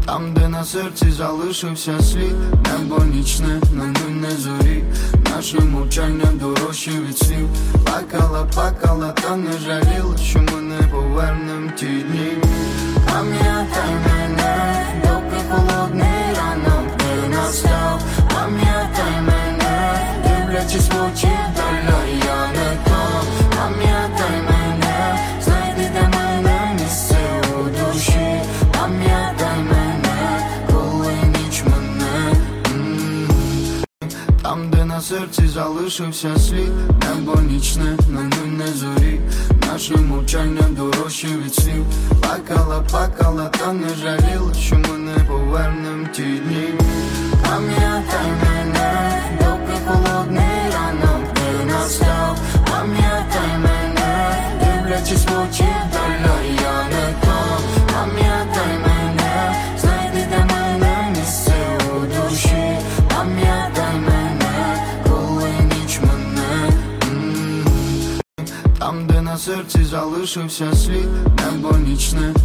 Там, де на серці залишився слід, небо нічне, на день не зорі. Наше мовчання дорожче від слів. Плакала, та не жаліла, що ми не повернем ті дні. Пам'ятай мене, доки холодний ранок не настав. Пам'ятай мене, дивлячись в очі, доля, я не то. Пам'ятай мене, знайди для мене місце у душі. Пам'ятай мене, коли ніч мене. Там, де на серці залишився слід, небо нічне, на день не зорі. Наше мовчання дорожче від слів. Плакала, та не жаліла, що ми не повернем ті дні. Пам'ятай мене, доки холодний ранок не настав. Пам'ятай мене, дивлячись в очі, доля, я не то. Пам'ятай мене, знайди для мене місце у душі. Пам'ятай мене, коли ніч мене. Там, де на серці залишився слід, небо нічне.